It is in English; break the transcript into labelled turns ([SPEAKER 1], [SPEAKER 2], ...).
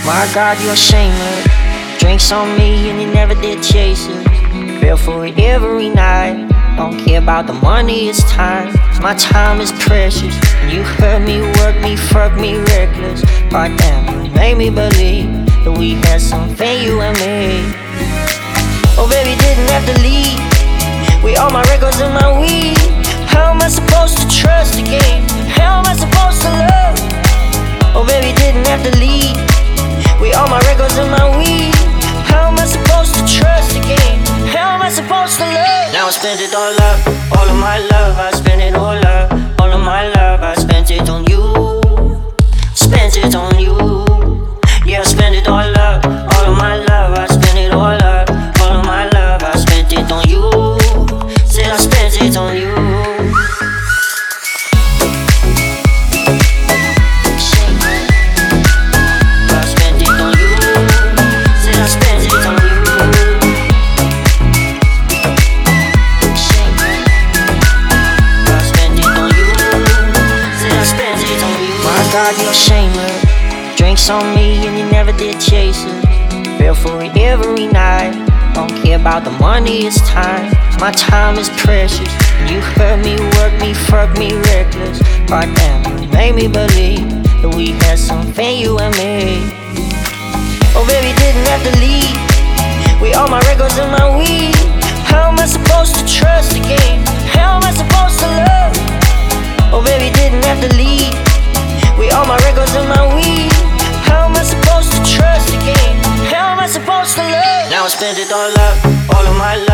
[SPEAKER 1] My God, you're shameless. Drinks on me and you never did chase it. Feel for it every night. Don't care about the money, it's time. My time is precious. You hurt me, work me, fuck me reckless. Goddamn, you made me believe that we had something, you and me. Oh baby, didn't have to leave. We all my records and my weed. How am I supposed to trust again? How am I supposed to love? Oh baby, didn't have to leave. We all my records and my weed. How am I supposed to trust again? How am I supposed to love? Now I spent it all up, all of my love. I spent it all up, all of my love. I spent it on you, spent it on you. Yeah, I spent it all up, all of my love. I spent it all up, all of my love. I spent it on you, said I spent it on you. God, you're shameless. Drinks on me and you never did chase it. Feel for it every night. Don't care about the money, it's time. My time is precious. You hurt me, work me, fuck me reckless. Goddamn, you made me believe that we had something, you and me. Oh baby, didn't have to leave. We all my records and my weed. How am I supposed to trust again? How am I supposed to love? Oh baby, didn't have to leave. We all my records and my weed. How am I supposed to trust again? How am I supposed to love? Now I spent it all up, all of my love.